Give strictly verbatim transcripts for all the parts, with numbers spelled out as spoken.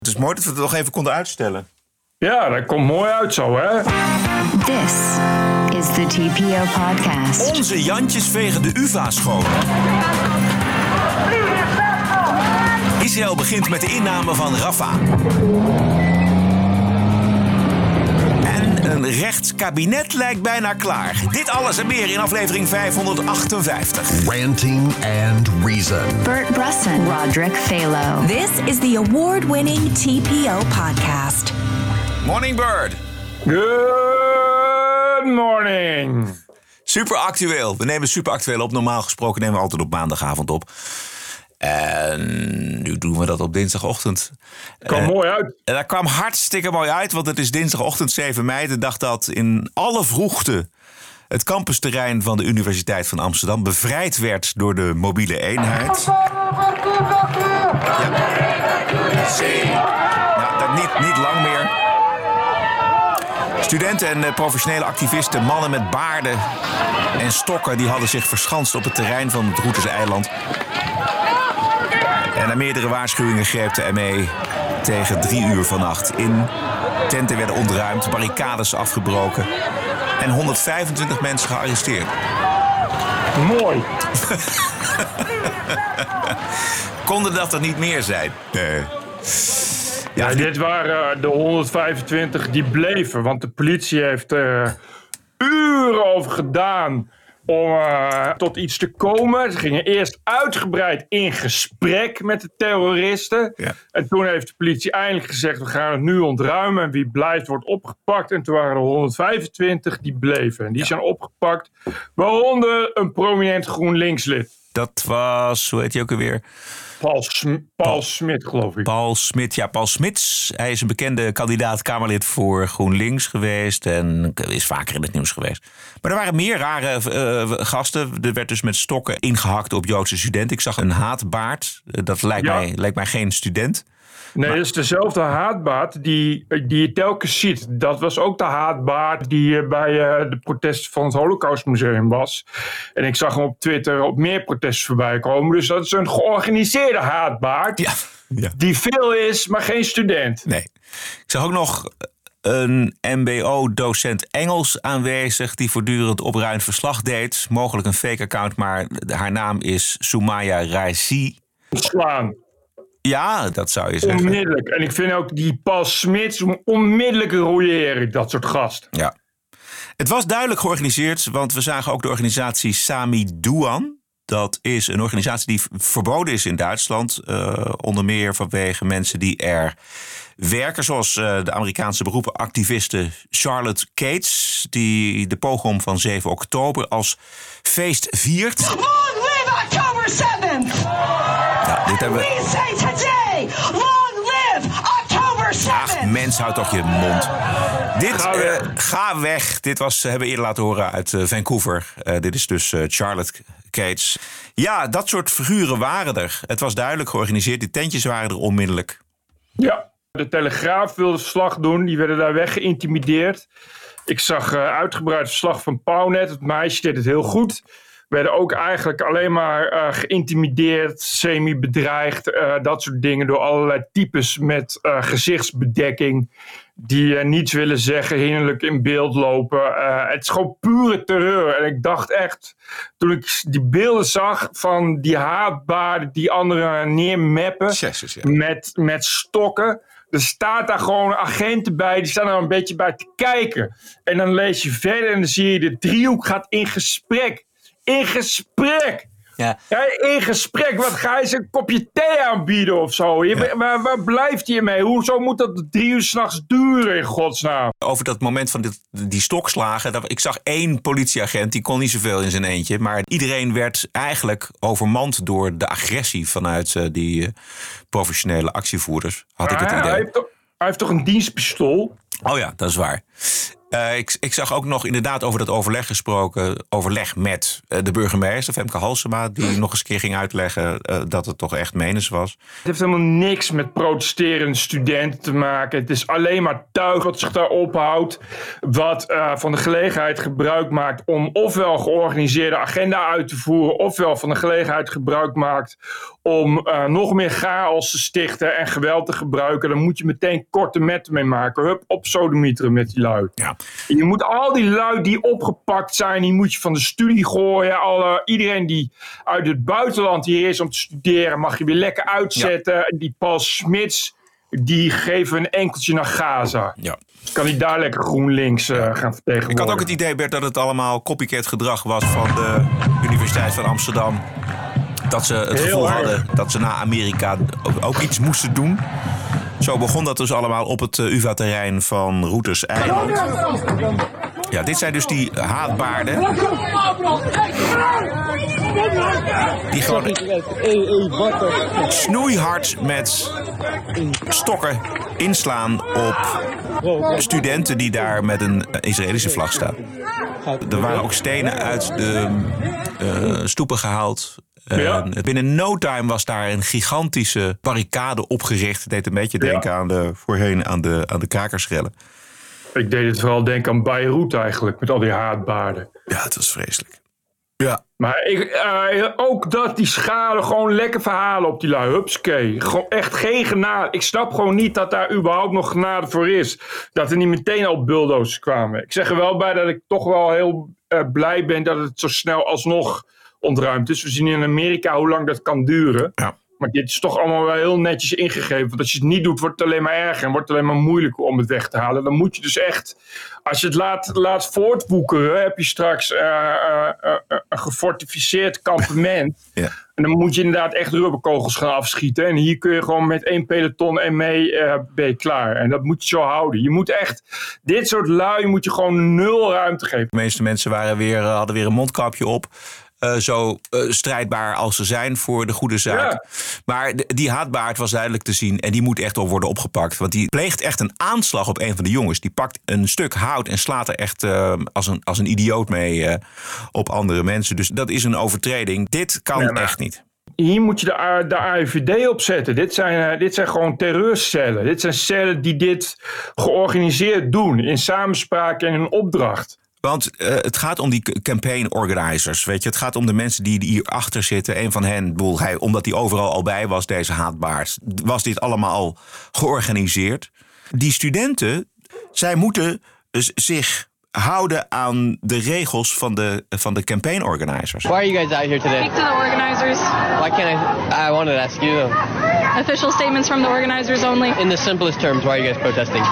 Het is mooi dat we het nog even konden uitstellen. Ja, dat komt mooi uit zo, hè? This is the T P O podcast. Onze Jantjes vegen de U V A schoon. Israël begint met de inname van Rafah. En een rechtskabinet lijkt bijna klaar. Dit alles en meer in aflevering vijfhonderdachtenvijftig. Ranting and Reason. Bert Brussen, Roderick Phalo. This is the award-winning T P O podcast. Morning Bird. Good morning. Super actueel. We nemen super actueel op. Normaal gesproken nemen we altijd op maandagavond op. En nu doen we dat op dinsdagochtend. Kwam uh, mooi uit. En dat kwam hartstikke mooi uit, want het is dinsdagochtend zeven mei. De dag dat in alle vroegte het campusterrein van de Universiteit van Amsterdam bevrijd werd door de mobiele eenheid. Ja. Nou, dat niet, niet lang meer. Studenten en professionele activisten, mannen met baarden en stokken, die hadden zich verschanst op het terrein van het Roeters-eiland. En na meerdere waarschuwingen greep de M E tegen drie uur vannacht in. Tenten werden ontruimd, barricades afgebroken en honderdvijfentwintig mensen gearresteerd. Mooi. Konden dat er niet meer zijn? Nee. Ja, ja, dit waren de honderdvijfentwintig die bleven, want de politie heeft er uren over gedaan om uh, tot iets te komen. Ze gingen eerst uitgebreid in gesprek met de terroristen. Ja. En toen heeft de politie eindelijk gezegd, we gaan het nu ontruimen. En wie blijft wordt opgepakt. En toen waren er honderdvijfentwintig die bleven. En die ja. zijn opgepakt, waaronder een prominent GroenLinks-lid. Dat was, hoe heet hij ook alweer? Paul, Sm- Paul, Paul Smit, geloof ik. Paul Smit, ja, Paul Smits. Hij is een bekende kandidaat-Kamerlid voor GroenLinks geweest en is vaker in het nieuws geweest. Maar er waren meer rare uh, gasten. Er werd dus met stokken ingehakt op Joodse studenten. Ik zag een haatbaard. Dat lijkt, ja. mij, lijkt mij geen student. Nee, maar dat is dezelfde haatbaard die, die je telkens ziet. Dat was ook de haatbaard die bij uh, de protesten van het Holocaustmuseum was. En ik zag hem op Twitter op meer protesten voorbij komen. Dus dat is een georganiseerde haatbaard. Ja, ja. Die veel is, maar geen student. Nee. Ik zag ook nog een M B O-docent Engels aanwezig die voortdurend opruimend verslag deed. Mogelijk een fake account, maar haar naam is Soumaya Raisi. Slaan. Ja, dat zou je zeggen. Onmiddellijk. En ik vind ook die Paul Smits onmiddellijk royeren, dat soort gasten. Ja. Het was duidelijk georganiseerd, want we zagen ook de organisatie Sami Douan. Dat is een organisatie die verboden is in Duitsland. Uh, onder meer vanwege mensen die er werken. Zoals uh, de Amerikaanse beroepenactiviste Charlotte Cates. Die de pogrom van zeven oktober als feest viert. Long live October seventh! Ja, dit hebben we... We say today, long live October seventh! Ach, mens, houd toch je mond. Dit, ga, uh, ga weg. Dit was, hebben we eerder laten horen uit uh, Vancouver. Uh, dit is dus uh, Charlotte Cates. Ja, dat soort figuren waren er. Het was duidelijk georganiseerd. Die tentjes waren er onmiddellijk. Ja, de Telegraaf wilde verslag doen. Die werden daar weggeïntimideerd. Ik zag uh, uitgebreid verslag van Pauwnet. Het meisje deed het heel goed. Werden ook eigenlijk alleen maar uh, geïntimideerd, semi-bedreigd. Uh, dat soort dingen door allerlei types met uh, gezichtsbedekking. Die uh, niets willen zeggen, hinderlijk in beeld lopen. Uh, het is gewoon pure terreur. En ik dacht echt, toen ik die beelden zag van die haatbaarden die anderen neermeppen. Jezus, ja. met, met stokken. Er staat daar gewoon agenten bij, die staan er een beetje bij te kijken. En dan lees je verder en dan zie je de driehoek gaat in gesprek. In gesprek. Ja. Ja, in gesprek. Wat ga je ze een kopje thee aanbieden of zo? Je, ja. waar, waar blijft je mee? Hoezo moet dat drie uur 's nachts duren in godsnaam? Over dat moment van dit, die stokslagen. Dat, ik zag één politieagent, die kon niet zoveel in zijn eentje. Maar iedereen werd eigenlijk overmand door de agressie vanuit uh, die uh, professionele actievoerders. Had ja, ik het idee. Hij heeft, toch, hij heeft toch een dienstpistool? Oh ja, dat is waar. Uh, ik, ik zag ook nog inderdaad over dat overleg gesproken. Overleg met uh, de burgemeester, Femke Halsema. Die nog eens een keer ging uitleggen uh, dat het toch echt menens was. Het heeft helemaal niks met protesterende studenten te maken. Het is alleen maar tuig wat zich daar ophoudt. Wat uh, van de gelegenheid gebruik maakt om ofwel georganiseerde agenda uit te voeren. Ofwel van de gelegenheid gebruik maakt om uh, nog meer chaos te stichten en geweld te gebruiken. Dan moet je meteen korte metten mee maken. Hup, op sodemieteren met die lui. Ja. Je moet al die lui die opgepakt zijn, die moet je van de studie gooien. Alle, iedereen die uit het buitenland hier is om te studeren, mag je weer lekker uitzetten. Ja. Die Paul Smits, die geven een enkeltje naar Gaza. Ja. Kan hij daar lekker GroenLinks uh, gaan vertegenwoordigen. Ik had ook het idee, Bert, dat het allemaal copycat gedrag was van de Universiteit van Amsterdam. Dat ze het Heel gevoel erg. hadden dat ze na Amerika ook, ook iets moesten doen. Zo begon dat dus allemaal op het uh, U vA-terrein van Routers Eiland. Ja, dit zijn dus die haatbaarden. Die gewoon snoeihard met stokken inslaan op studenten die daar met een Israëlische vlag staan. Er waren ook stenen uit de uh, stoepen gehaald. Ja. Uh, binnen no time was daar een gigantische barricade opgericht. Het deed een beetje denken Ja. aan de, voorheen aan de, aan de krakersrellen. Ik deed het vooral denken aan Beirut eigenlijk, met al die haatbaarden. Ja, het was vreselijk. Ja. Maar ik, uh, ook dat die schade gewoon lekker verhalen op die lui. Hupskee. Gewoon echt geen genade. Ik snap gewoon niet dat daar überhaupt nog genade voor is. Dat er niet meteen al bulldozers kwamen. Ik zeg er wel bij dat ik toch wel heel uh, blij ben dat het zo snel alsnog ontruimd is. We zien in Amerika hoe lang dat kan duren. Ja. Maar dit is toch allemaal wel heel netjes ingegeven. Want als je het niet doet, wordt het alleen maar erger. En wordt het alleen maar moeilijker om het weg te halen. Dan moet je dus echt... Als je het laat, laat voortwoekeren, heb je straks uh, uh, uh, uh, een gefortificeerd kampement. Ja. En dan moet je inderdaad echt rubberkogels gaan afschieten. En hier kun je gewoon met één peloton en mee uh, ben je klaar. En dat moet je zo houden. Je moet echt... Dit soort lui moet je gewoon nul ruimte geven. De meeste mensen waren weer, hadden weer een mondkapje op. Uh, zo uh, strijdbaar als ze zijn voor de goede zaak. Ja. Maar de, die haatbaard was duidelijk te zien. En die moet echt op worden opgepakt. Want die pleegt echt een aanslag op een van de jongens. Die pakt een stuk hout en slaat er echt uh, als, een, als een idioot mee uh, op andere mensen. Dus dat is een overtreding. Dit kan Ja, maar- echt niet. Hier moet je de, A- de A I V D op zetten. Dit zijn, uh, dit zijn gewoon terreurcellen. Dit zijn cellen die dit georganiseerd doen. In samenspraak en in opdracht. Want uh, het gaat om die campaign organizers. Weet je? Het gaat om de mensen die hierachter zitten. Een van hen, bedoel, hij, omdat hij overal al bij was, deze haatbaard, was dit allemaal al georganiseerd. Die studenten, zij moeten dus zich houden aan de regels van de, van de campaign organizers. Why are you guys out here today? Speak to the organizers. Why can't I? I wanted to ask you though. Official statements from the organizers only. In the simplest terms, why are you guys protesting?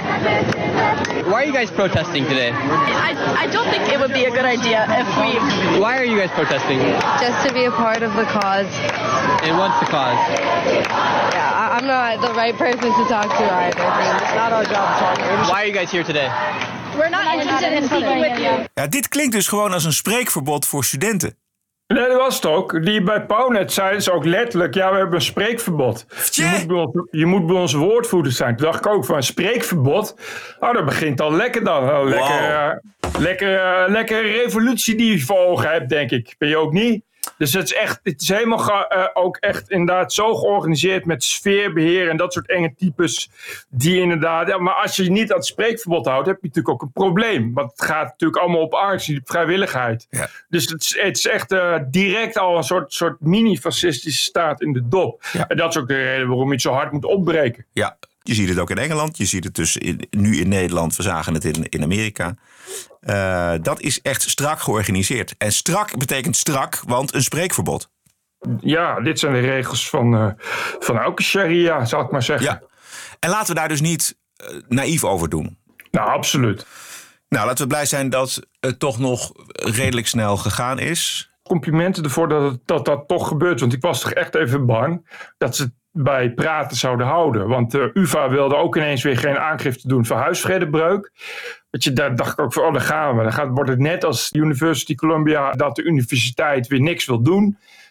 Why are you guys protesting today? I, I don't think it would be a good idea if we... Why are you guys protesting? Just to be a part of the cause. And what's the cause? Yeah, I- I'm not the right person to talk to either. It's not our job to talk. Why are you guys here today? We're not interested in speaking with you. Ja, dit klinkt dus gewoon als een spreekverbod voor studenten. Nee, dat was het ook. Die bij Pownet zeiden ze ook letterlijk, ja, we hebben een spreekverbod. Je moet, bij ons, je moet bij ons woordvoerder zijn. Toen dacht ik ook van een spreekverbod. Oh, dat begint al lekker dan. Oh, lekker, Wow. uh, lekker, uh, lekker revolutie die je voor ogen hebt, denk ik. Ben je ook niet? Dus het is echt, het is helemaal ge, uh, ook echt inderdaad zo georganiseerd met sfeerbeheer en dat soort enge types. Die inderdaad, ja, maar als je je niet aan het spreekverbod houdt, heb je natuurlijk ook een probleem. Want het gaat natuurlijk allemaal op angst, niet op vrijwilligheid. Ja. Dus het is, het is echt uh, direct al een soort, soort mini-fascistische staat in de dop. Ja. En dat is ook de reden waarom je het zo hard moet opbreken. Ja, je ziet het ook in Engeland. Je ziet het dus in, nu in Nederland. We zagen het in, in Amerika. Uh, dat is echt strak georganiseerd. En strak betekent strak, want een spreekverbod. Ja, dit zijn de regels van, uh, van elke sharia, zal ik maar zeggen. Ja. En laten we daar dus niet uh, naïef over doen. Nou, absoluut. Nou, laten we blij zijn dat het toch nog redelijk snel gegaan is. Complimenten ervoor dat, het, dat dat toch gebeurt. Want ik was toch echt even bang dat ze het bij praten zouden houden. Want de U vA wilde ook ineens weer geen aangifte doen voor huisvredebreuk. Weet je, daar dacht ik ook van, oh, daar gaan we. Dan gaat, wordt het net als University Columbia dat de universiteit weer niks wil doen.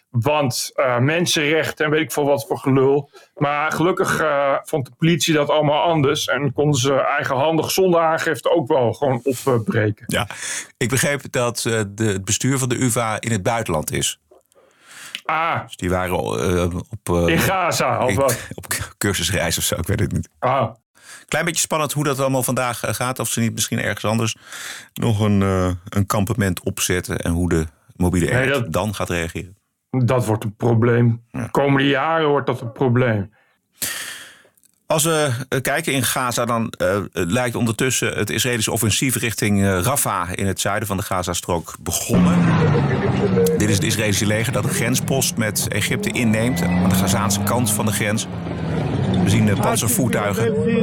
Want uh, mensenrechten en weet ik veel wat voor gelul. Maar gelukkig uh, vond de politie dat allemaal anders. En konden ze eigenhandig zonder aangifte ook wel gewoon opbreken. Ja, ik begreep dat uh, de, het bestuur van de U vA in het buitenland is. Ah. Dus die waren uh, op... Uh, in Gaza of wat? Op cursusreis of zo, ik weet het niet. Ah. Klein beetje spannend hoe dat allemaal vandaag gaat. Of ze niet misschien ergens anders nog een, uh, een kampement opzetten. En hoe de mobiele eenheid nee, dat, dan gaat reageren. Dat wordt een probleem. Ja. De komende jaren wordt dat een probleem. Als we uh, kijken in Gaza, dan uh, lijkt ondertussen het Israëlische offensief richting uh, Rafah in het zuiden van de Gazastrook begonnen. Dit is het Israëlische leger dat de grenspost met Egypte inneemt aan de Gazaanse kant van de grens. We zien uh, panzervoertuigen.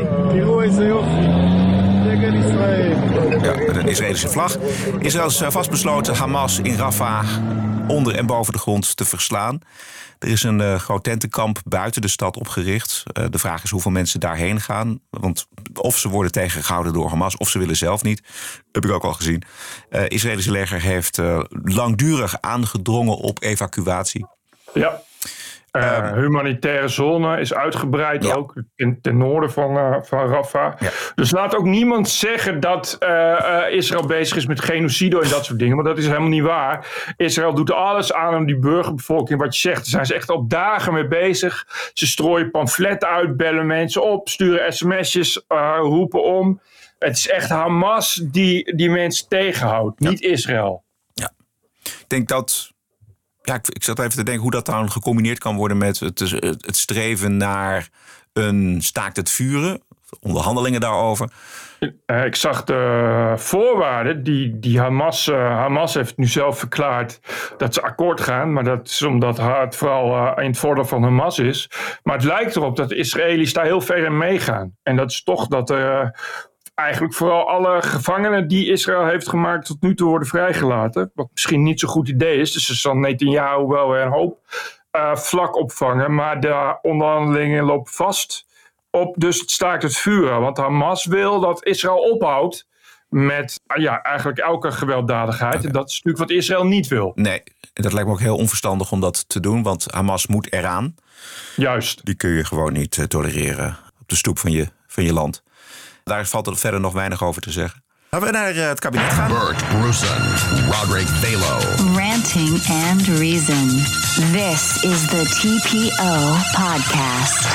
Ja, met een Israëlische vlag. Israël is uh, vastbesloten Hamas in Rafah onder en boven de grond te verslaan. Er is een uh, groot tentenkamp buiten de stad opgericht. Uh, de vraag is hoeveel mensen daarheen gaan. Want of ze worden tegengehouden door Hamas of ze willen zelf niet. Heb ik ook al gezien. Het uh, Israëlische leger heeft uh, langdurig aangedrongen op evacuatie. Ja. Uh, humanitaire zone is uitgebreid ja. ook in, ten noorden van, uh, van Rafah. Ja. Dus laat ook niemand zeggen dat uh, uh, Israël bezig is met genocide en dat soort dingen. Want dat is helemaal niet waar. Israël doet alles aan om die burgerbevolking, wat je zegt. Daar zijn ze echt al dagen mee bezig. Ze strooien pamfletten uit, bellen mensen op, sturen sms'jes, uh, roepen om. Het is echt Hamas die die mensen tegenhoudt, ja. niet Israël. Ja. Ik denk dat... Ja, ik, ik zat even te denken hoe dat dan gecombineerd kan worden met het, het streven naar een staakt het vuren, onderhandelingen daarover. Ik zag de voorwaarden die, die Hamas, uh, Hamas heeft nu zelf verklaard dat ze akkoord gaan. Maar dat is omdat het vooral uh, in het voordeel van Hamas is. Maar het lijkt erop dat de Israëli's daar heel ver in meegaan. En dat is toch dat er... Uh, eigenlijk vooral alle gevangenen die Israël heeft gemaakt tot nu toe worden vrijgelaten. Wat misschien niet zo'n goed idee is. Dus er zal Netanyahu wel weer een hoop uh, vlak opvangen. Maar de onderhandelingen lopen vast op. Dus het staakt het vuren. Want Hamas wil dat Israël ophoudt met uh, ja, eigenlijk elke gewelddadigheid. Okay. En dat is natuurlijk wat Israël niet wil. Nee, dat lijkt me ook heel onverstandig om dat te doen. Want Hamas moet eraan. Juist. Die kun je gewoon niet uh, tolereren op de stoep van je, van je land. Daar valt er verder nog weinig over te zeggen. Laten we naar uh, het kabinet gaan. Bert Brussen, Roderick Balo. Ranting and Reason. This is the T P O podcast.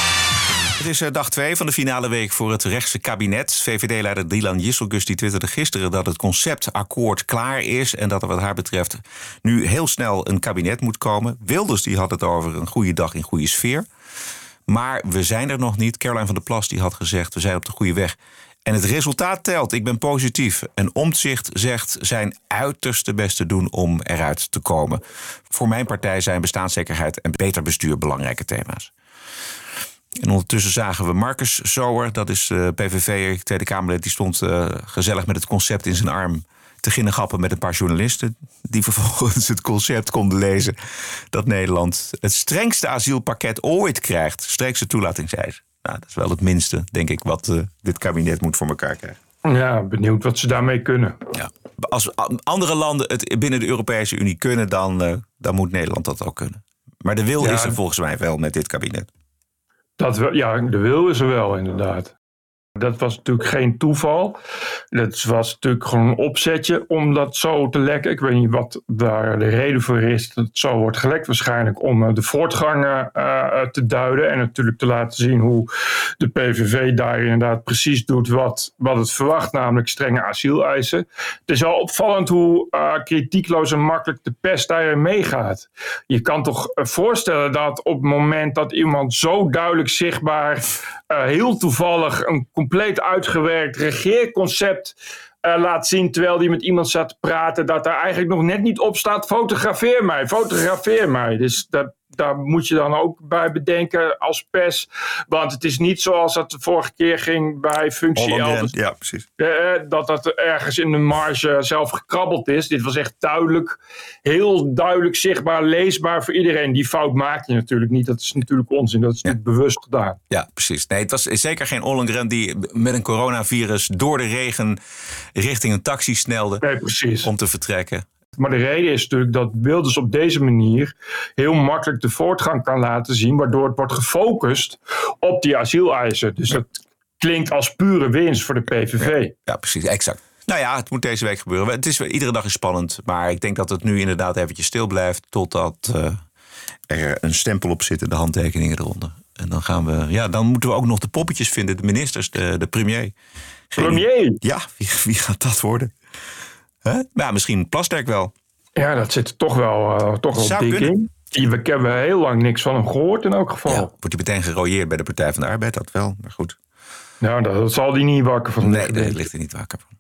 Het is uh, dag twee van de finale week voor het rechtse kabinet. V V D-leider Dylan Jisselgus die twitterde gisteren dat het conceptakkoord klaar is en dat er wat haar betreft nu heel snel een kabinet moet komen. Wilders die had het over een goede dag in goede sfeer. Maar we zijn er nog niet. Caroline van der Plas die had gezegd, we zijn op de goede weg. En het resultaat telt. Ik ben positief. En Omtzigt zegt zijn uiterste best te doen om eruit te komen. Voor mijn partij zijn bestaanszekerheid en beter bestuur belangrijke thema's. En ondertussen zagen we Marcus Zoer, dat is de P V V'er, Tweede Kamerlid, die stond uh, gezellig met het concept in zijn arm te ginnegappen met een paar journalisten die vervolgens het concept konden lezen dat Nederland het strengste asielpakket ooit krijgt. Strengste toelatingseisen. Nou, dat is wel het minste, denk ik, wat uh, dit kabinet moet voor elkaar krijgen. Ja, benieuwd wat ze daarmee kunnen. Ja. Als andere landen het binnen de Europese Unie kunnen, dan, uh, dan moet Nederland dat ook kunnen. Maar de wil ja, is er volgens mij wel met dit kabinet. Dat wel, ja, de wil is er wel inderdaad. Dat was natuurlijk geen toeval. Dat was natuurlijk gewoon een opzetje om dat zo te lekken. Ik weet niet wat daar de reden voor is dat het zo wordt gelekt. Waarschijnlijk om de voortgangen uh, te duiden. En natuurlijk te laten zien hoe de P V V daar inderdaad precies doet wat, wat het verwacht. Namelijk strenge asieleisen. Het is wel opvallend hoe uh, kritiekloos en makkelijk de pers daarin meegaat. Je kan toch voorstellen dat op het moment dat iemand zo duidelijk zichtbaar uh, heel toevallig een compleet uitgewerkt regeerconcept uh, laat zien, terwijl die met iemand staat te praten, dat daar eigenlijk nog net niet op staat, fotografeer mij, fotografeer mij. Dus dat, daar moet je dan ook bij bedenken als pers. Want het is niet zoals dat de vorige keer ging bij Functie elders. Ja, precies. Uh, dat dat ergens in de marge zelf gekrabbeld is. Dit was echt duidelijk, heel duidelijk zichtbaar, leesbaar voor iedereen. Die fout maak je natuurlijk niet. Dat is natuurlijk onzin. Dat is ja. niet bewust gedaan. Ja, precies. Nee, het was zeker geen Ollongren die met een coronavirus door de regen richting een taxi snelde nee, precies. om te vertrekken. Maar de reden is natuurlijk dat Wilders op deze manier heel makkelijk de voortgang kan laten zien, waardoor het wordt gefocust op die asieleisen. Dus dat klinkt als pure winst voor de P V V. Ja, ja, precies, exact. Nou ja, het moet deze week gebeuren. Het is, iedere dag is spannend, maar ik denk dat het nu inderdaad eventjes stil blijft totdat uh, er een stempel op zit en de handtekeningen eronder. En dan gaan we, ja, dan moeten we ook nog de poppetjes vinden, de ministers, de, de premier. Geen, premier? Ja, wie, wie gaat dat worden? Huh? Ja, misschien Plasterk wel. Ja, dat zit er toch wel, uh, toch wel dik in. We hebben heel lang niks van hem gehoord in elk geval. Ja, wordt hij meteen gerooieerd bij de Partij van de Arbeid, dat wel, maar goed. Nou, dat, dat zal hij niet wakker van. Nee, nee, dat ligt hij niet wakker van.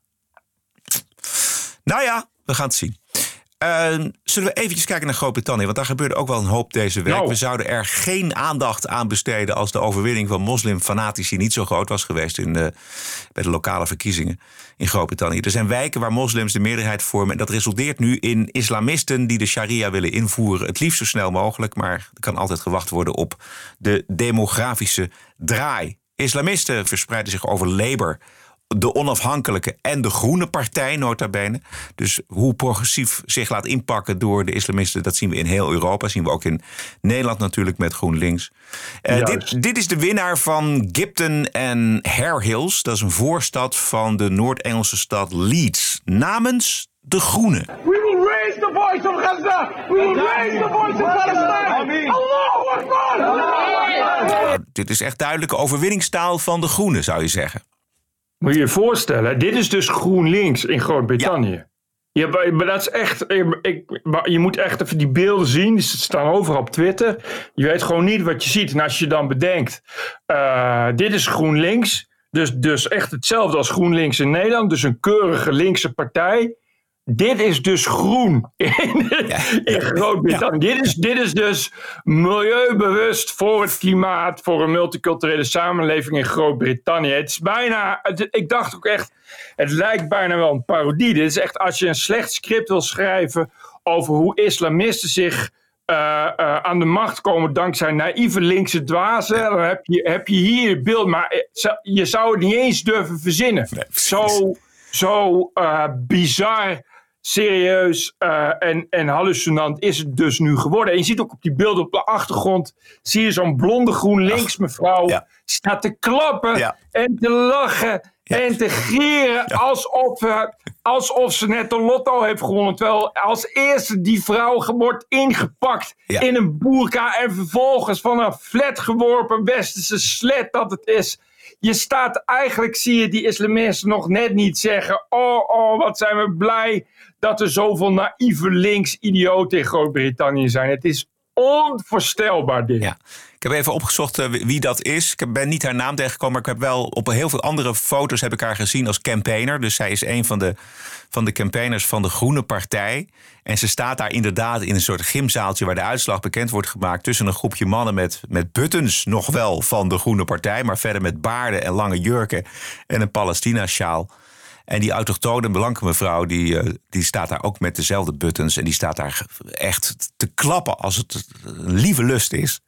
Nou ja, we gaan het zien. Uh, zullen we eventjes kijken naar Groot-Brittannië? Want daar gebeurde ook wel een hoop deze week. Nou. We zouden er geen aandacht aan besteden als de overwinning van moslimfanatici niet zo groot was geweest in de, bij de lokale verkiezingen in Groot-Brittannië. Er zijn wijken waar moslims de meerderheid vormen. En dat resulteert nu in islamisten die de sharia willen invoeren. Het liefst zo snel mogelijk, maar er kan altijd gewacht worden op de demografische draai. Islamisten verspreiden zich over Labour, de onafhankelijke en de groene partij, nota bene. Dus hoe progressief zich laat inpakken door de islamisten, dat zien we in heel Europa. Zien we ook in Nederland natuurlijk met GroenLinks. Uh, dit, dit is de winnaar van Gipton en Hare Hills. Dat is een voorstad van de Noord-Engelse stad Leeds. Namens de Groenen. We will raise the voice of Gaza. We will raise the voice of Palestine. Allahu Akbar. Dit is echt duidelijke overwinningstaal van de Groenen, zou je zeggen. Moet je je voorstellen, dit is dus GroenLinks in Groot-Brittannië. Ja. Ja, maar dat is echt, ik, je moet echt even die beelden zien. Die staan overal op Twitter. Je weet gewoon niet wat je ziet. En als je dan bedenkt, uh, dit is GroenLinks. Dus, dus echt hetzelfde als GroenLinks in Nederland. Dus een keurige linkse partij. Dit is dus groen in, ja, in Groot-Brittannië. Ja. Dit, is, dit is dus milieubewust voor het klimaat, voor een multiculturele samenleving in Groot-Brittannië. Het is bijna, het, ik dacht ook echt, het lijkt bijna wel een parodie. Dit is echt, als je een slecht script wil schrijven over hoe islamisten zich uh, uh, aan de macht komen dankzij naïeve linkse dwazen, dan heb je, heb je hier het beeld, maar je zou het niet eens durven verzinnen. Nee, zo zo uh, bizar, serieus uh, en, en hallucinant is het dus nu geworden. En je ziet ook op die beelden op de achtergrond, zie je zo'n blonde GroenLinks mevrouw, ja. staat te klappen ja. en te lachen ja. en te gieren ja. alsof, uh, alsof ze net de lotto heeft gewonnen. Terwijl als eerste die vrouw wordt ingepakt ja. in een boerka en vervolgens van een flat geworpen westerse slet dat het is. Je staat eigenlijk, zie je die islamisten nog net niet zeggen, oh, oh, wat zijn we blij dat er zoveel naïeve links-idioten in Groot-Brittannië zijn. Het is onvoorstelbaar dit. Ja. Ik heb even opgezocht uh, wie dat is. Ik ben niet haar naam tegengekomen, maar ik heb wel op heel veel andere foto's heb ik haar gezien als campaigner. Dus zij is een van de, van de campaigners van de Groene Partij. En ze staat daar inderdaad in een soort gymzaaltje waar de uitslag bekend wordt gemaakt tussen een groepje mannen met, met buttons nog wel van de Groene Partij, maar verder met baarden en lange jurken en een Palestina-sjaal. En die autochtone blanke mevrouw, die, uh, die staat daar ook met dezelfde buttons. En die staat daar echt te klappen als het een lieve lust is.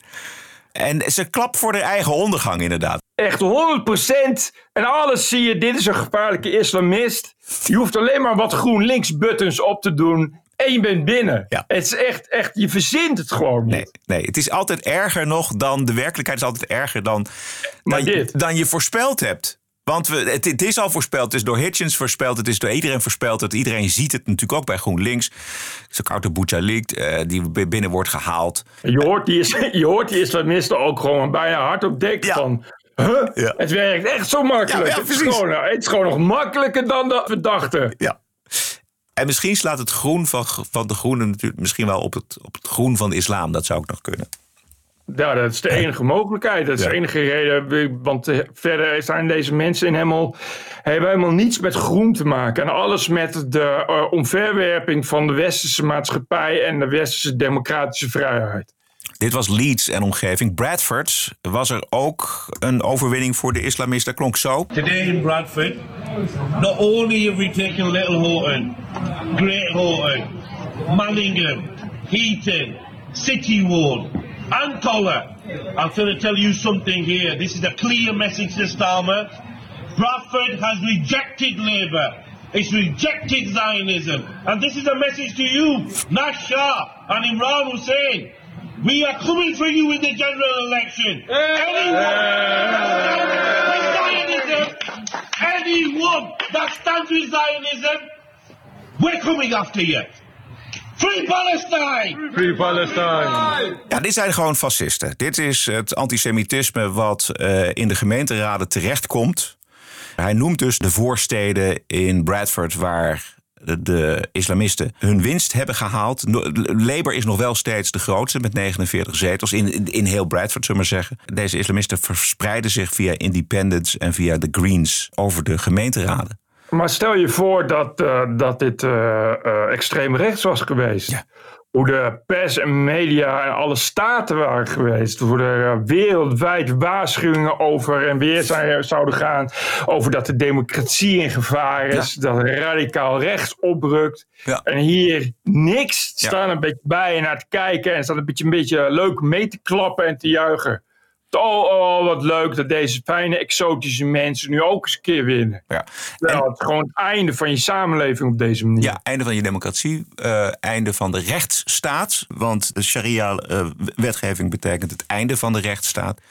En ze klapt voor haar eigen ondergang inderdaad. Echt honderd procent. En alles zie je, dit is een gevaarlijke islamist. Je hoeft alleen maar wat GroenLinks buttons op te doen. En je bent binnen. Ja. Het is echt, echt, je verzint het gewoon niet. Nee, nee, het is altijd erger nog dan, de werkelijkheid is altijd erger dan, dan, je, dan je voorspeld hebt. Want we, het, het is al voorspeld, het is door Hitchens voorspeld, het is door iedereen voorspeld. Het, iedereen ziet het natuurlijk ook bij GroenLinks. Het is ook Arthur Boutalik uh, die binnen wordt gehaald. Je hoort die, je hoort die islamisten ook gewoon bijna hard op dek ja. van... Huh? Ja. Het werkt echt zo makkelijk. Ja, ja, het, is gewoon, het is gewoon nog makkelijker dan dat we dachten. Ja. En misschien slaat het groen van, van de groenen natuurlijk misschien wel op het, op het groen van de islam. Dat zou ook nog kunnen. Ja, dat is de enige mogelijkheid. Dat is ja. de enige reden. Want uh, verder zijn deze mensen in helemaal, hebben helemaal niets met groen te maken. En alles met de uh, omverwerping van de westerse maatschappij en de westerse democratische vrijheid. Dit was Leeds en omgeving. Bradford was er ook een overwinning voor de islamisten. Klonk zo. Today in Bradford, not only have we taken Little Horton, Great Horton, Manningham, Heaton, City Ward, and Collar. I'm going to tell you something here. This is a clear message to Starmer. Bradford has rejected Labour. It's rejected Zionism. And this is a message to you, Nash Shah and Imran Hussein. We are coming for you in the general election. Anyone that stands with Zionism, anyone that stands with Zionism, we're coming after you. Free Palestine! Free Palestine! Ja, dit zijn gewoon fascisten. Dit is het antisemitisme wat uh, in de gemeenteraden terechtkomt. Hij noemt dus de voorsteden in Bradford waar de, de islamisten hun winst hebben gehaald. Labour is nog wel steeds de grootste met negenenveertig zetels in, in, in heel Bradford, zullen we maar zeggen. Deze islamisten verspreiden zich via Independents en via de Greens over de gemeenteraden. Maar stel je voor dat, uh, dat dit uh, uh, extreem rechts was geweest. Ja. Hoe de pers en media en alle staten waren geweest. Hoe er uh, wereldwijd waarschuwingen over en weer zijn, zouden gaan. Over dat de democratie in gevaar is. Ja. Dat radicaal rechts oprukt. Ja. En hier niks. Ja. Staan een beetje bij en naar te kijken. En staat een beetje, een beetje leuk mee te klappen en te juichen. Oh, oh, wat leuk dat deze fijne exotische mensen nu ook eens een keer winnen. Ja. En, ja, het is gewoon het einde van je samenleving op deze manier. Ja, einde van je democratie, uh, einde van de rechtsstaat. Want de sharia-wetgeving uh, betekent het einde van de rechtsstaat.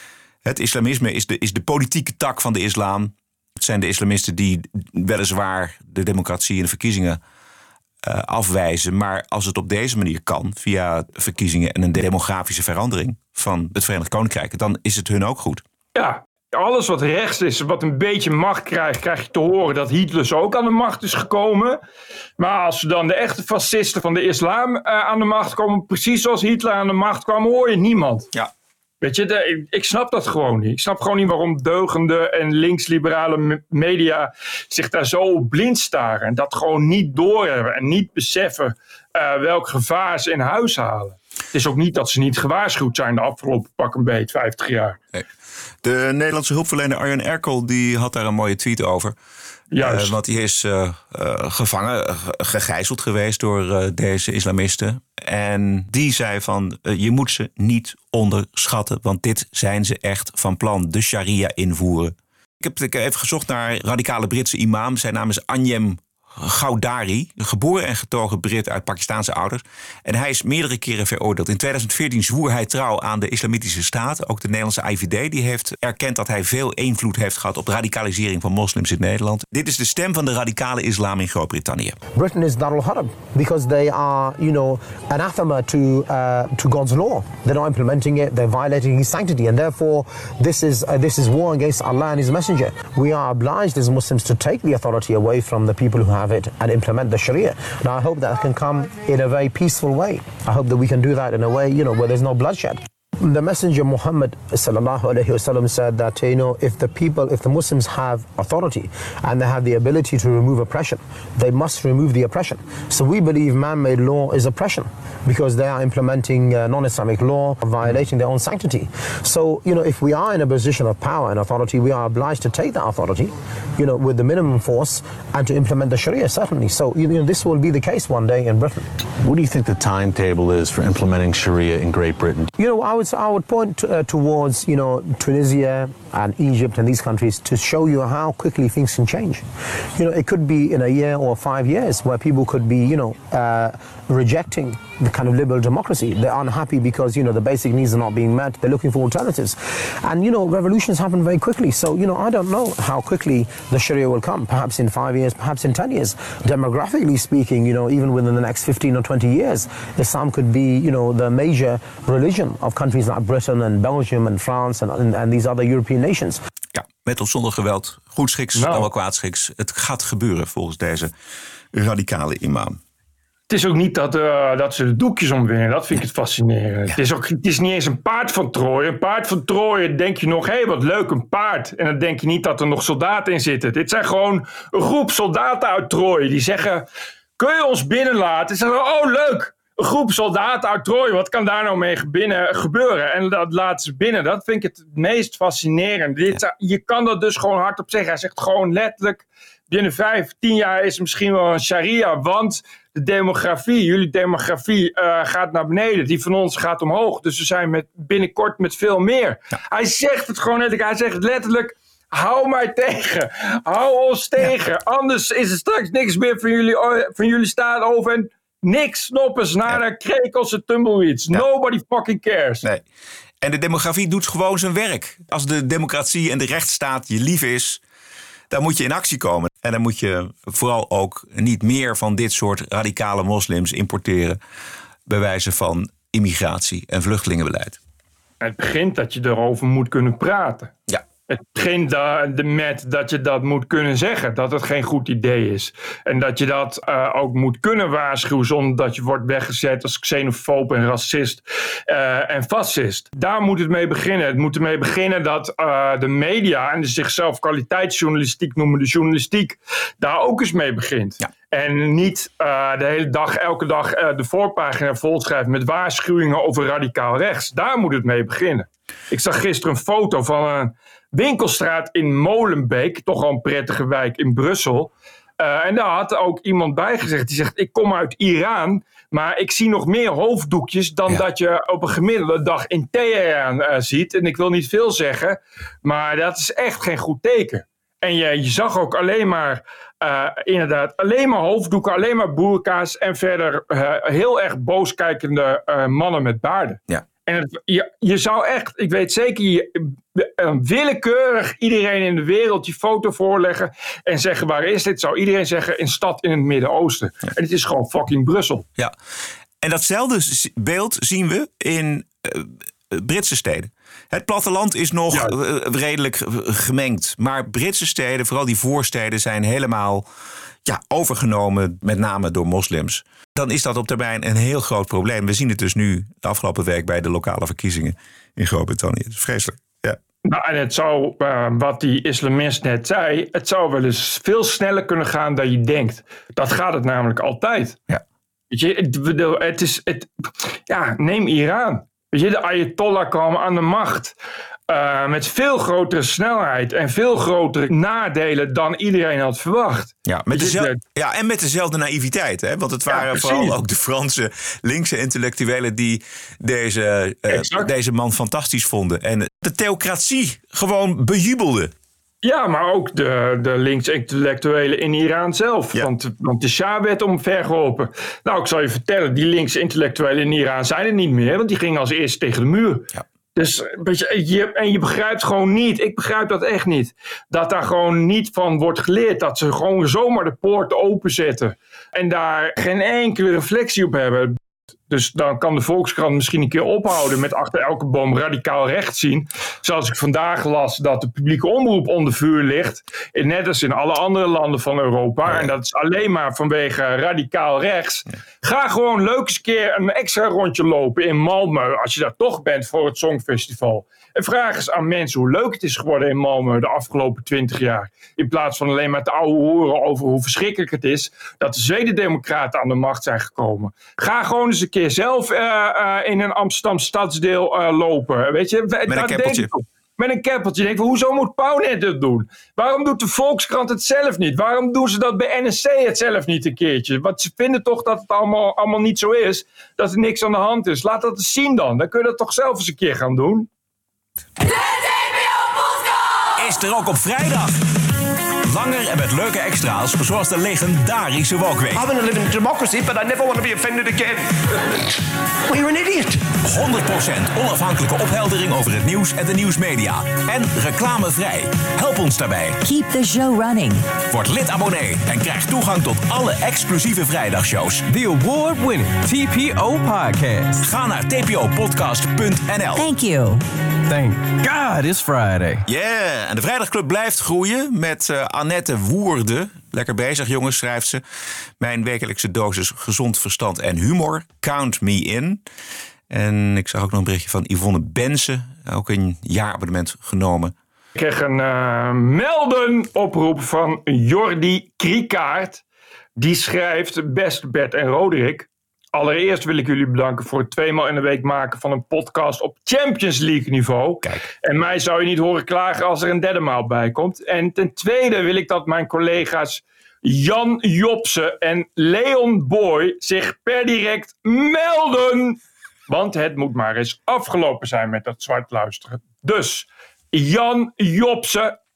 Het islamisme is de, is de politieke tak van de islam. Het zijn de islamisten die weliswaar de democratie in de verkiezingen uh, afwijzen. Maar als het op deze manier kan, via verkiezingen en een demografische verandering van het Verenigd Koninkrijk, dan is het hun ook goed. Ja, alles wat rechts is, wat een beetje macht krijgt, krijg je te horen dat Hitler zo ook aan de macht is gekomen. Maar als dan de echte fascisten van de islam uh, aan de macht komen, precies zoals Hitler aan de macht kwam, hoor je niemand. Ja. Weet je, de, ik, ik snap dat gewoon niet. Ik snap gewoon niet waarom deugende en linksliberale media zich daar zo op blind staren. En dat gewoon niet doorhebben en niet beseffen uh, welk gevaar ze in huis halen. Het is ook niet dat ze niet gewaarschuwd zijn de afgelopen pak een beet, vijftig jaar. Nee. De Nederlandse hulpverlener Arjen Erkel die had daar een mooie tweet over. Juist. Uh, want die is uh, uh, gevangen, uh, gegijzeld geweest door uh, deze islamisten. En die zei van, uh, je moet ze niet onderschatten. Want dit zijn ze echt van plan, de sharia invoeren. Ik heb, ik heb even gezocht naar radicale Britse imam. Zijn naam is Anyam Gowdari, een geboren en getogen Brit uit Pakistaanse ouders. En hij is meerdere keren veroordeeld. In tweeduizend veertien zwoer hij trouw aan de Islamitische Staat. Ook de Nederlandse I V D die heeft erkend dat hij veel invloed heeft gehad op de radicalisering van moslims in Nederland. Dit is de stem van de radicale islam in Groot-Brittannië. Britain is Darul Haram because they are, you know, anathema to uh, to God's law. They're not implementing it. They're violating His sanctity, and therefore this is uh, this is war against Allah and His Messenger. We are obliged as Muslims to take the authority away from the people who have it and implement the Sharia. Now I hope that can come in a very peaceful way. I hope that we can do that in a way, you know, where there's no bloodshed. The Messenger Muhammad sallallahu alaihi wasallam said that, you know, if the people, if the Muslims have authority and they have the ability to remove oppression, they must remove the oppression. So we believe man-made law is oppression because they are implementing uh, non-Islamic law, violating their own sanctity. So, you know, if we are in a position of power and authority, we are obliged to take that authority, you know, with the minimum force and to implement the Sharia, certainly. So, you know, this will be the case one day in Britain. What do you think the timetable is for implementing Sharia in Great Britain? You know, I would I would point uh, towards, you know, Tunisia and Egypt and these countries to show you how quickly things can change. You know, it could be in a year or five years where people could be, you know, uh, rejecting the kind of liberal democracy. They're unhappy because, you know, the basic needs are not being met. They're looking for alternatives. And, you know, revolutions happen very quickly. So, you know, I don't know how quickly the Sharia will come. Perhaps in five years, perhaps in ten years. Demographically speaking, you know, even within the next fifteen or twenty years, Islam could be, you know, the major religion of countries like Britain and Belgium and France and, and, and these other European nations. Ja, met of zonder geweld, goedschiks, nou. dan wel kwaadschiks. Het gaat gebeuren volgens deze radicale imam. Het is ook niet dat, uh, dat ze de doekjes omwinnen. Dat vind ik het fascinerend. Ja. Het, is ook, het is niet eens een paard van Troje. Een paard van Troje denk je nog, hé, hey, wat leuk, een paard. En dan denk je niet dat er nog soldaten in zitten. Dit zijn gewoon een groep soldaten uit Troje. Die zeggen, kun je ons binnenlaten? Ze zeggen, oh leuk, een groep soldaten uit Troje. Wat kan daar nou mee binnen gebeuren? En dat laten ze binnen. Dat vind ik het meest fascinerend. Dit, je kan dat dus gewoon hardop zeggen. Hij zegt gewoon letterlijk, binnen vijf, tien jaar is er misschien wel een sharia, want de demografie, jullie demografie uh, gaat naar beneden. Die van ons gaat omhoog. Dus we zijn met, binnenkort met veel meer. Ja. Hij zegt het gewoon letterlijk. Hij zegt letterlijk, Hou mij tegen. Hou ons tegen. Ja. Anders is er straks niks meer van jullie, van jullie staat over. En niks, snoppers, nada, ja. krekels en tumbleweeds. Ja. Nobody fucking cares. Nee. En de demografie doet gewoon zijn werk. Als de democratie en de rechtsstaat je lief is, dan moet je in actie komen. En dan moet je vooral ook niet meer van dit soort radicale moslims importeren bij wijze van immigratie en vluchtelingenbeleid. Het begint dat je erover moet kunnen praten. Ja. Het begint met dat je dat moet kunnen zeggen. Dat het geen goed idee is. En dat je dat uh, ook moet kunnen waarschuwen zonder dat je wordt weggezet als xenofoob en racist uh, en fascist. Daar moet het mee beginnen. Het moet ermee beginnen dat uh, de media en de zichzelf kwaliteitsjournalistiek noemen de journalistiek daar ook eens mee begint. Ja. En niet uh, de hele dag, elke dag uh, de voorpagina volschrijft met waarschuwingen over radicaal rechts. Daar moet het mee beginnen. Ik zag gisteren een foto van een winkelstraat in Molenbeek, toch al een prettige wijk in Brussel. Uh, en daar had ook iemand bij gezegd, die zegt, ik kom uit Iran, maar ik zie nog meer hoofddoekjes dan ja. dat je op een gemiddelde dag in Teheran uh, ziet. En ik wil niet veel zeggen, maar dat is echt geen goed teken. En je, je zag ook alleen maar, uh, inderdaad, alleen maar hoofddoeken, alleen maar burka's en verder uh, heel erg boos kijkende uh, mannen met baarden. Ja. En het, je, je zou echt, ik weet zeker, je, uh, willekeurig iedereen in de wereld die foto voorleggen en zeggen waar is dit? Zou iedereen zeggen een stad in het Midden-Oosten. Ja. En het is gewoon fucking Brussel. Ja, en datzelfde beeld zien we in uh, Britse steden. Het platteland is nog ja. redelijk gemengd. Maar Britse steden, vooral die voorsteden, zijn helemaal ja, overgenomen, met name door moslims. Dan is dat op termijn een heel groot probleem. We zien het dus nu de afgelopen week bij de lokale verkiezingen in Groot-Brittannië. Het is vreselijk. Ja. Nou, en het zou, uh, wat die islamist net zei, het zou wel eens veel sneller kunnen gaan dan je denkt. Dat gaat het namelijk altijd. Ja. Weet je, het, het is, het, ja, neem Iran. Weet je, de Ayatollah kwam aan de macht uh, met veel grotere snelheid en veel grotere nadelen dan iedereen had verwacht. Ja, met dezelfde, ja en met dezelfde naïviteit. Hè? Want het waren ja, vooral ook de Franse linkse intellectuelen die deze, uh, deze man fantastisch vonden. En de theocratie gewoon bejubelden. Ja, maar ook de, de links-intellectuelen in Iran zelf. Ja. Want, want de Shah werd omvergeholpen. Nou, ik zal je vertellen, die links-intellectuelen in Iran zijn er niet meer. Want die gingen als eerste tegen de muur. Ja. Dus, je, en je begrijpt gewoon niet, ik begrijp dat echt niet, dat daar gewoon niet van wordt geleerd. Dat ze gewoon zomaar de poort openzetten. En daar geen enkele reflectie op hebben. Dus dan kan de Volkskrant misschien een keer ophouden met achter elke boom radicaal rechts zien. Zoals ik vandaag las dat de publieke omroep onder vuur ligt. Net als in alle andere landen van Europa. Ja. En dat is alleen maar vanwege radicaal rechts. Ja. Ga gewoon leuk eens een keer een extra rondje lopen in Malmö. Als je daar toch bent voor het Songfestival. En vraag eens aan mensen hoe leuk het is geworden in Malmö de afgelopen twintig jaar. In plaats van alleen maar te ouwe horen over hoe verschrikkelijk het is dat de Zweden-democraten aan de macht zijn gekomen. Ga gewoon eens een keer zelf uh, uh, in een Amsterdam stadsdeel uh, lopen. Weet je? Met een keppeltje. Met een keppeltje. Denk, hoezo moet Pauwnet dit doen? Waarom doet de Volkskrant het zelf niet? Waarom doen ze dat bij N S C het zelf niet een keertje? Want ze vinden toch dat het allemaal, allemaal niet zo is. Dat er niks aan de hand is. Laat dat eens zien dan. Dan kun je dat toch zelf eens een keer gaan doen. De T P O-podcast! Is er ook op vrijdag. Langer en met leuke extra's, zoals de legendarische Walkweek. I want to live in a democracy, but I never want to be offended again. Well, you're an idiot. honderd procent onafhankelijke opheldering over het nieuws en de nieuwsmedia. En reclamevrij. Help ons daarbij. Keep the show running. Word lid-abonnee en krijg toegang tot alle exclusieve vrijdagshows. The award-winning T P O podcast. Ga naar t p o podcast punt n l. Thank you. Thank God it's Friday. Yeah, en de Vrijdagclub blijft groeien met uh, Annette Woerde. Lekker bezig, jongens, schrijft ze. Mijn wekelijkse dosis gezond verstand en humor. Count me in. En ik zag ook nog een berichtje van Yvonne Bensen. Ook een jaarabonnement genomen. Ik kreeg een uh, melden oproep van Jordi Kriekaert. Die schrijft: Beste Bert en Roderick. Allereerst wil ik jullie bedanken voor het tweemaal in de week maken van een podcast op Champions League niveau. Kijk. En mij zou je niet horen klagen als er een derde maal bij komt. En ten tweede wil ik dat mijn collega's Jan Jobsen en Leon Boy zich per direct melden. Want het moet maar eens afgelopen zijn met dat zwart luisteren. Dus Jan Jobsen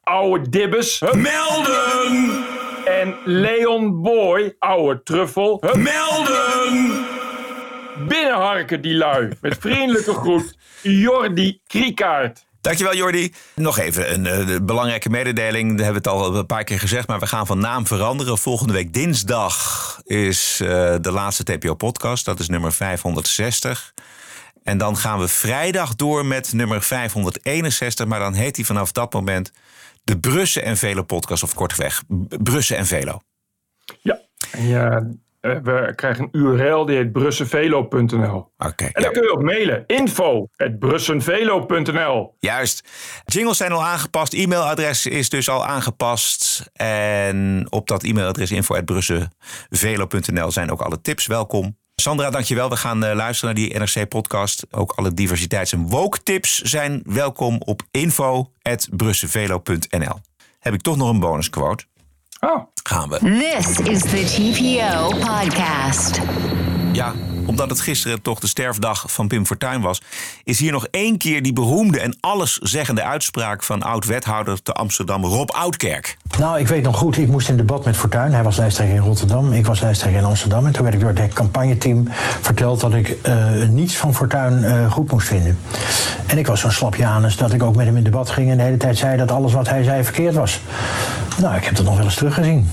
oude dibbes. Hup. Melden! En Leon Boy, oude truffel. Hup. Melden! Binnenharken die lui. Met vriendelijke groet, Jordi Kriekaert. Dankjewel, Jordi. Nog even een uh, belangrijke mededeling. Dat hebben we het al een paar keer gezegd, maar we gaan van naam veranderen. Volgende week dinsdag is uh, de laatste T P O-podcast. Dat is nummer vijfhonderdzestig. En dan gaan we vrijdag door met nummer vijfhonderdeenenzestig. Maar dan heet hij vanaf dat moment de Brussen en Velo podcast. Of kortweg, Brussen en Velo. Ja, en ja, we krijgen een U R L die heet brussenvelo punt n l. Oké. Okay, en dan ja. kun je ook mailen. info at brussenvelo punt n l. Juist. Jingles zijn al aangepast. E-mailadres is dus al aangepast. En op dat e-mailadres info at brussenvelo punt n l zijn ook alle tips welkom. Sandra, dankjewel. We gaan uh, luisteren naar die N R C-podcast. Ook alle diversiteits- en woke-tips zijn welkom op info at brussenvelo punt n l. Heb ik toch nog een bonusquote? Oh. Gaan we. This is the T P O podcast. Ja, omdat het gisteren toch de sterfdag van Pim Fortuyn was, is hier nog één keer die beroemde en alleszeggende uitspraak van oud-wethouder te Amsterdam Rob Oudkerk. Nou, ik weet nog goed, ik moest in debat met Fortuyn. Hij was lijsttrekker in Rotterdam, ik was lijsttrekker in Amsterdam. En toen werd ik door het campagneteam verteld dat ik uh, niets van Fortuyn uh, goed moest vinden. En ik was zo'n slapjanus dat ik ook met hem in debat ging en de hele tijd zei dat alles wat hij zei verkeerd was. Nou, ik heb dat nog wel eens teruggezien.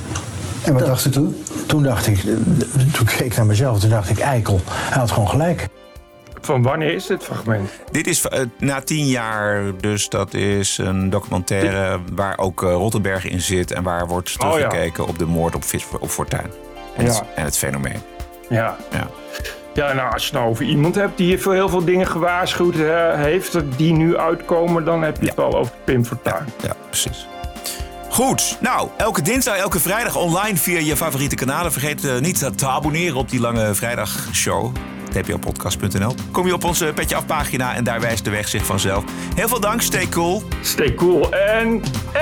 En wat dacht u toen? Toen dacht ik, toen keek ik naar mezelf, toen dacht ik, eikel, hij had gewoon gelijk. Van wanneer is dit fragment? Dit is uh, na tien jaar, dus dat is een documentaire waar ook uh, Rottenberg in zit en waar wordt teruggekeken oh, ja. op de moord op, op Fortuyn. En, ja. het, en het fenomeen. Ja. Ja. Ja, nou, als je nou over iemand hebt die voor heel veel dingen gewaarschuwd uh, heeft, die nu uitkomen, dan heb je ja. het al over Pim Fortuyn. Ja, ja, precies. Goed, nou, elke dinsdag, elke vrijdag online via je favoriete kanalen. Vergeet uh, niet te abonneren op die lange vrijdagshow. t p o podcast punt n l. Kom je op onze Petje Af pagina en daar wijst de weg zich vanzelf. Heel veel dank, stay cool. Stay cool en...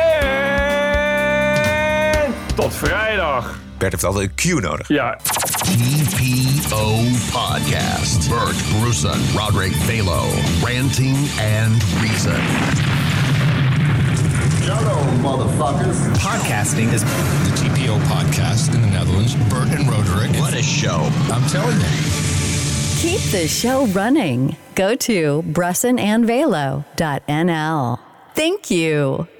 en... tot vrijdag. Bert heeft altijd een cue nodig. Ja. T P O Podcast. Bert Brussen, Roderick Balo, Ranting and Reason. Hello, motherfuckers. Podcasting is the T P O podcast in the Netherlands. Bert and Roderick. What a show. I'm telling you. Keep the show running. Go to brussenandvelo dot n l. Thank you.